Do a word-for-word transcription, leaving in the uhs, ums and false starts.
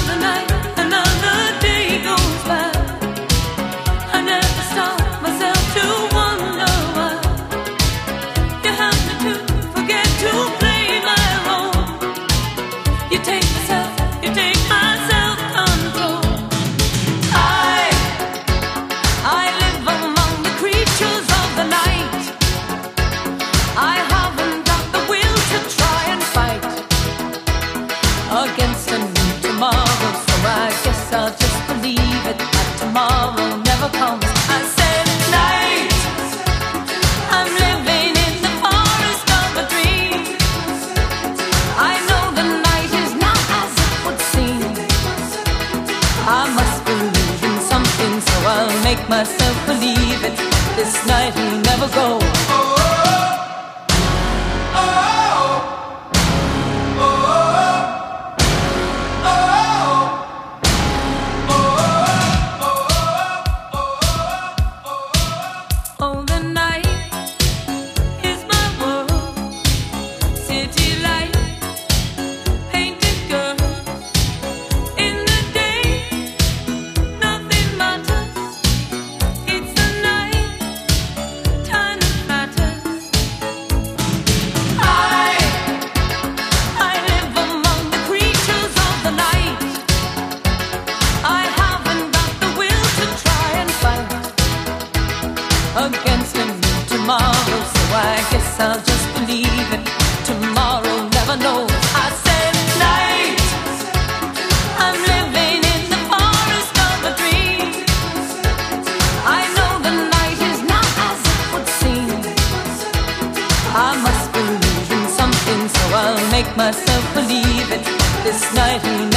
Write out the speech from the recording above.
Against a new tomorrow, so I guess I'll just believe it, that tomorrow never comes. I said night, I'm living in the forest of a dream. I know the night is not as it would seem. I must believe in something, so I'll make myself believe it. This night will never go. Against a new tomorrow, so I guess I'll just believe it. Tomorrow never knows. I said night, I'm living in the forest of a dream. I know the night is not as it would seem. I must believe in something, so I'll make myself believe it. This night will